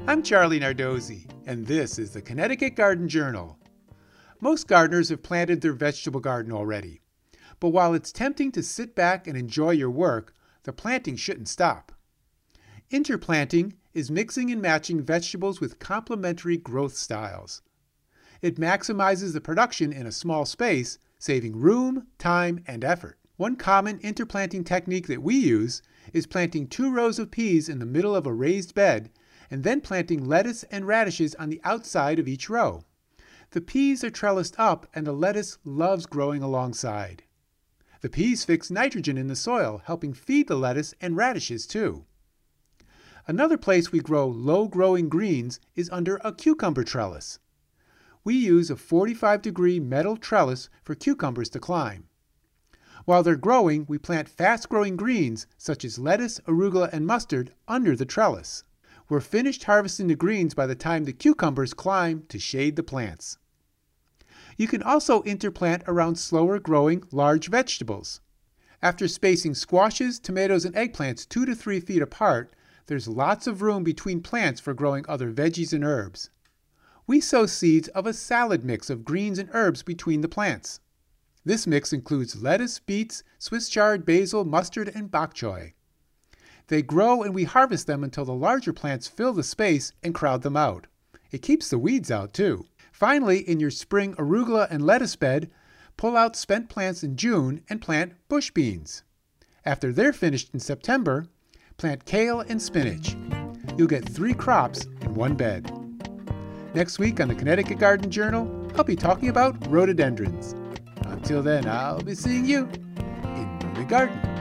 I'm Charlie Nardozzi, and this is the Connecticut Garden Journal. Most gardeners have planted their vegetable garden already, but while it's tempting to sit back and enjoy your work, the planting shouldn't stop. Interplanting is mixing and matching vegetables with complementary growth styles. It maximizes the production in a small space, saving room, time, and effort. One common interplanting technique that we use is planting 2 rows of peas in the middle of a raised bed and then planting lettuce and radishes on the outside of each row. The peas are trellised up and the lettuce loves growing alongside. The peas fix nitrogen in the soil, helping feed the lettuce and radishes too. Another place we grow low-growing greens is under a cucumber trellis. We use a 45-degree metal trellis for cucumbers to climb. While they're growing, we plant fast-growing greens such as lettuce, arugula, and mustard under the trellis. We're finished harvesting the greens by the time the cucumbers climb to shade the plants. You can also interplant around slower-growing large vegetables. After spacing squashes, tomatoes, and eggplants 2 to 3 feet apart, there's lots of room between plants for growing other veggies and herbs. We sow seeds of a salad mix of greens and herbs between the plants. This mix includes lettuce, beets, Swiss chard, basil, mustard, and bok choy. They grow and we harvest them until the larger plants fill the space and crowd them out. It keeps the weeds out too. Finally, in your spring arugula and lettuce bed, pull out spent plants in June and plant bush beans. After they're finished in September, plant kale and spinach. You'll get 3 crops in one bed. Next week on the Connecticut Garden Journal, I'll be talking about rhododendrons. Until then, I'll be seeing you in the garden.